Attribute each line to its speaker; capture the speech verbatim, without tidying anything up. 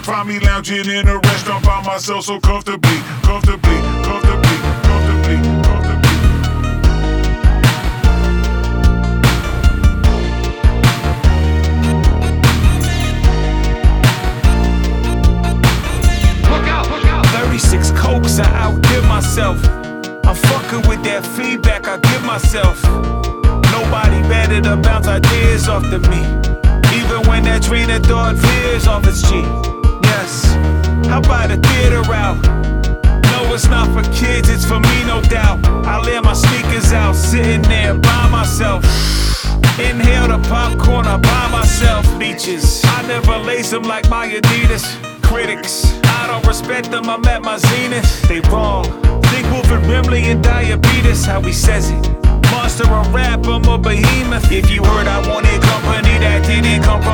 Speaker 1: Find me lounging in a restaurant by myself so comfortably, comfortably, comfortably, comfortably, comfortably.
Speaker 2: thirty-six cokes, I outgive myself. I'm fucking with that feedback I give myself. Nobody better to bounce ideas off to me, even when that train of thought veers off its G. Yes, how about a theater route? No, it's not for kids, it's for me, no doubt. I lay my sneakers out, sitting there by myself. Inhale the popcorn, I buy myself leeches. I never lace them like my Adidas. Critics, I don't respect them, I'm at my zenith. They wrong, think Wilford Brimley and diabetes. How he says it, monster of rap, I'm a behemoth. If you heard I wanted company that didn't come from